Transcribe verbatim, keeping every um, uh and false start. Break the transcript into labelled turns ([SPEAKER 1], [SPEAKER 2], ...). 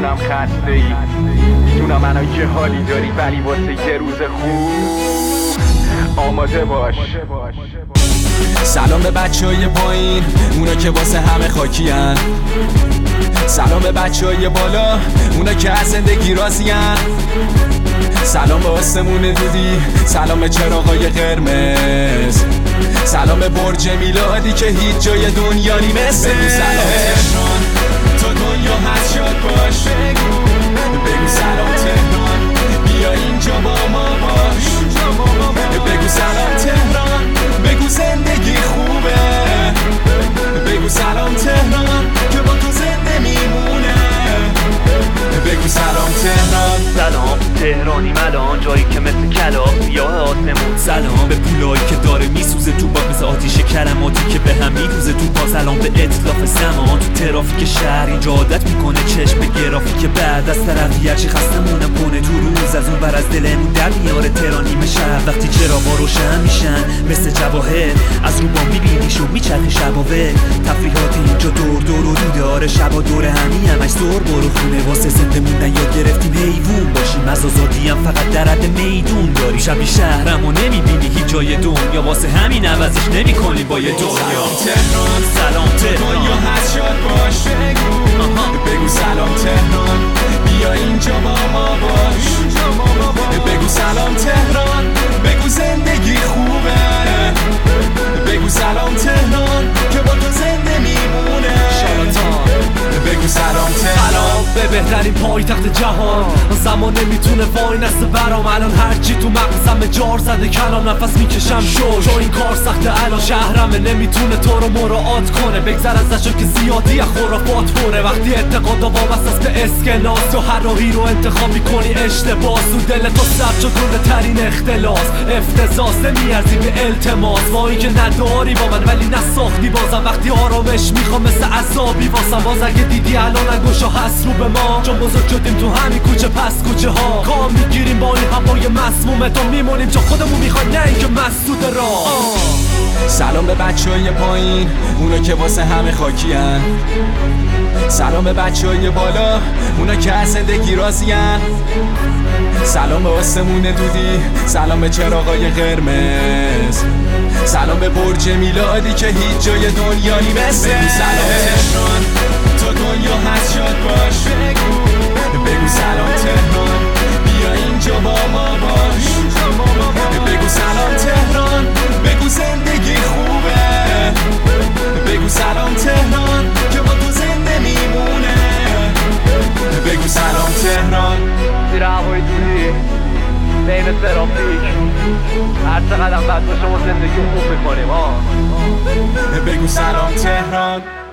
[SPEAKER 1] میدونم خسته ای، میدونم الان چه حالی داری، ولی واسه یه روز خوب آماده باش.
[SPEAKER 2] سلام به بچه های پایین، اونا که واسه همه خاکی هن. سلام به بچه های بالا، اونا که از زندگی راضی هن. سلام به آسمون دودی، سلام به چراغای قرمز، سلام به برج میلادی که هیچ جای دنیا نی مثل. بگو سلام تهران، تا دنیا هست شاد باش. بگو سلام تهران، بیا اینجا با ما باش. بگو سلام تهران، بگو زندگی خوبه. بگو سلام تهران که با تو زنده میمونه. بگو سلام تهران.
[SPEAKER 3] سلام تهرانی ملان، جایی که مثل کلا سیاه آسمون.
[SPEAKER 4] سلام به پولایی که داره میسوزه تو باغ، مثل آتیش کلماتی که به هم میدوزه تو پا. سلام به اطلاف زمان تو ترافیک شهر، اینجا عادت میکنه چشم به گرافیک بعد از طرفی هرچی خستمونم کنه تو روز، از اون بر از دلمون در میاره تهرانی شهر. وقتی چراغا روشن میشن مثل جواهر، از رو ما میبینیش و میچرخی شباوه. تفریحات اینجا دور دور و داره، شبا دور همی همش زور. برو خونه واسه زنده موندن یاد گرفتیم حیوون باشیم، از آزادی هم فقط در حد میدون داری. شبی شهرم و نمیبینی هیچ جای دنیا، واسه همین عوضش نمی کنی با یه دنیا.
[SPEAKER 2] سلام تهران،
[SPEAKER 4] سلام تهران،
[SPEAKER 2] دنیا هست شاد باش. بگو بگو سلام تهران، بیا اینجا با ما باش. بگو سلام تهران، بگو زندگی خوبه. بگو سلام تهران که با تو زنده میمونه. بگو سلام تهران،
[SPEAKER 4] به بهترین پایتخت جهان. زمان نمیتونه وای نسته برام، الان هرچی تو مغزم جار زده کلام. نفس میکشم شو شو این کار سخته الان، شهرمه نمیتونه تو رو مراعات کنه. بگذر ازشو که زیادی خرافات پره. وقتی اعتقادا وابسته است به اسکناس، تو هر راهی رو انتخاب میکنی اشتباس. و دل تو سبز شده ترین اختلاس، افتضاح نمیارزی به التماس. با اینکه نداری با من ولی نساختی بازم، وقتی آرامش میخوام مثل عذابی واسم. باز اگه دیدی الان انگوشا هست رو به ما، چون بزرگ شدیم تو همین کوچه پس کوچه ها. کام میگیریم با این هوای مسمومه، تا میمونیم چون خودمون میخوایم نه اینکه مسدود راه.
[SPEAKER 2] سلام به بچه های پایین، اونا که واسه همه خاکی هن. سلام به بچه های بالا، اونا که از زندگی راضی هن. سلام به آسمون دودی، سلام به چراغای قرمز، سلام به برج میلادی که هیچ جای دنیا نی مثل. بگو سلام تهران، تا دنیا هست شاد باش. بگو سلام تهران، بیا اینجا با ما باش. بگو سلام تهران، بگو زندگی خوبه. بگو سلام تهران که با تو زنده میمونه. بگو سلام تهران.
[SPEAKER 3] زیر هوای دودی بین ترافیک، هر چقدر هم بد باشه ما زندگی خوب میکنیم.
[SPEAKER 2] بگو سلام تهران.